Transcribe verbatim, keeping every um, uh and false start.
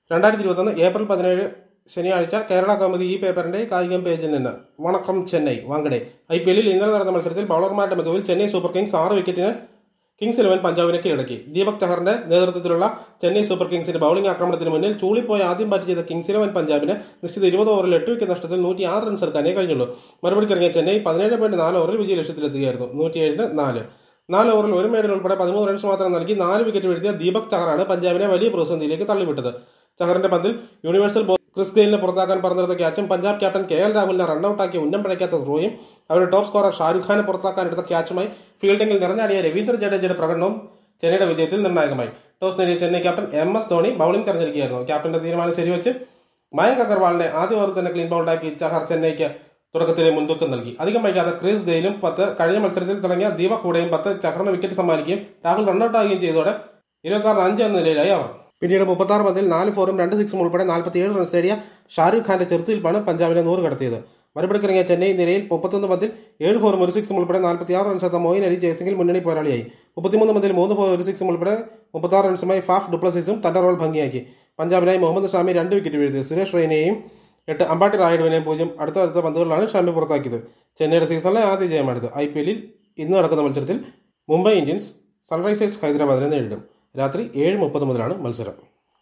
രണ്ടായിരത്തി ഇരുപത്തൊന്ന് ഏപ്രിൽ പതിനേഴ് ശനിയാഴ്ച കേരള കൗമുദി ഈ പേപ്പറിന്റെ കായികം പേജിൽ നിന്ന്. വണക്കം ചെന്നൈ വാങ്കഡെ. ഐ പി എല്ലിൽ ഇന്നലെ നടന്ന മത്സരത്തിൽ ബൌളർമാരുടെ മികവിൽ ചെന്നൈ സൂപ്പർ കിങ്സ് ആറ് വിക്കറ്റിന് കിങ്സ് ഇലവൻ പഞ്ചാബിനെ കീഴടക്കി. ദീപക് ചഹറിന്റെ നേതൃത്വത്തിലുള്ള ചെന്നൈ സൂപ്പർ കിങ്സിന്റെ ബൌളിംഗ് ആക്രമണത്തിന് മുന്നിൽ ചൂളിപ്പോയി ആദ്യം ബാറ്റ് ചെയ്ത കിങ്സ് ഇലവൻ പഞ്ചാബിന് നിശ്ചിത ഇരുപത് ഓവറിൽ എട്ട് വിക്കറ്റ് നഷ്ടത്തിൽ നൂറ്റി ആറ് റൺസ് എടുക്കാനേ കഴിഞ്ഞുള്ളൂ. മറുപടിക്കിറങ്ങിയ ചെന്നൈ പതിനേഴ് പോയിന്റ് നാല് ഓവറിൽ വിജയ ലക്ഷ്യത്തിലെത്തുകയായിരുന്നു. നൂറ്റിയേഴിന് നാല് നാല് ഓവറിൽ ഒരു മേഡിന് ഉൾപ്പെടെ പതിമൂന്ന് റൺസ് മാത്രം നൽകി നാല് വിക്കറ്റ് വീഴ്ത്തിയ ദീപക് ചഹറാണ് പഞ്ചാബിനെ വലിയ പ്രതിസന്ധിയിലേക്ക് തള്ളിവിട്ടത്. ചഹറിന്റെ പന്തിൽ യൂണിവേഴ്സൽ ബോൾ ക്രിസ് ഗെയിലിനെ പുറത്താക്കാൻ പറഞ്ഞെടുത്ത ക്യാച്ചും പഞ്ചാബ് ക്യാപ്റ്റൻ കെ എൽ രാഹുലിനെ റണ്ണൌട്ടാക്കിയ ഉന്നം പിഴയ്ക്കാത്ത ത്രോയും അവരുടെ ടോപ്പ് സ്കോറർ ഷാരൂഖ് ഖാനെ പുറത്താക്കാൻ എടുത്ത ക്യാച്ചുമായി ഫീൽഡിംഗിൽ നിറഞ്ഞാടിയ രവീന്ദ്ര ജഡേജയുടെ പ്രകടനവും ചെന്നൈയുടെ വിജയത്തിൽ നിർണായകമായി. ടോസ് നേടിയ Chennai captain M S Dhoni bowling തെരഞ്ഞെടുക്കുകയായിരുന്നു. ക്യാപ്റ്റന്റെ തീരുമാനം ശരിവെച്ച് മയങ്ക് അഗർവാളിനെ ആദ്യ ഓവറിൽ തന്നെ ക്ലീൻ ബൌൾഡാക്കി ചഹർ ചെന്നൈക്ക് തുടക്കത്തിലെ മുൻതൂക്കം നൽകി. അധികം വൈകാതെ ക്രിസ് ഗെയിലും പത്ത്, കഴിഞ്ഞ മത്സരത്തിൽ തുടങ്ങിയ ദീപക് ഹൂഡയും പത്ത് ചഹറിന് വിക്കറ്റ് സമ്മാനിക്കുകയും രാഹുൽ റണ്ണൌട്ടാകുകയും ചെയ്തതോടെ ഇരുപത്തി ആറിന് അഞ്ച് എന്ന നിലയിലായി അവർ. പിന്നീട് മുപ്പത്തി ആറ് പന്തിൽ നാല് ഫോറും രണ്ട് സിക്സും ഉൾപ്പെടെ നാൽപ്പത്തിയേഴ് റൺസ് നേടിയ ഷാരൂഖ് ഖാന്റെ ചെറുത്തിരിപ്പാണ് പഞ്ചാബിനെ നൂറ് കടത്തിയത്. മറുപടിക്കിറങ്ങിയ ചെന്നൈ നിരയിൽ മുപ്പത്തൊന്ന് പന്തിൽ ഏഴ് ഫോറും ഒരു സിക്സും ഉൾപ്പെടെ നാൽപ്പത്തിയാറ് റൺസ് എടുത്ത മോയിൻ അലി ചേസിംഗിൽ മുന്നണി പോരാളിയായി. മുപ്പത്തിമൂന്ന് പന്തിൽ മൂന്ന് ഫോർ ഒരു സിക്സും ഉൾപ്പെടെ മുപ്പത്തി ആറ് റൺസുമായി ഫാഫ് ഡുപ്ലസിസും തന്റെ റോൾ ഭംഗിയാക്കി. പഞ്ചാബിനായി മുഹമ്മദ് ഷാമി രണ്ട് വിക്കറ്റ് വീഴ്ത്തി. സുരേഷ് റെയ്നയെയും എട്ട് അമ്പാട്ടി റായിഡുവിനെയും പൂജ്യം അടുത്ത അടുത്ത പന്തുകളിലാണ് ഷാമി പുറത്താക്കിയത്. ചെന്നൈയുടെ സീസണിലെ ആദ്യ ജയമാണിത്. ഐ പി എല്ലിൽ ഇന്ന് നടക്കുന്ന മത്സരത്തിൽ മുംബൈ ഇന്ത്യൻസ് സൺറൈസേഴ്സ് ഹൈദരാബാദിനെ നേരിടും. രാത്രി ഏഴ് മുപ്പത് മുതലാണ് മത്സരം.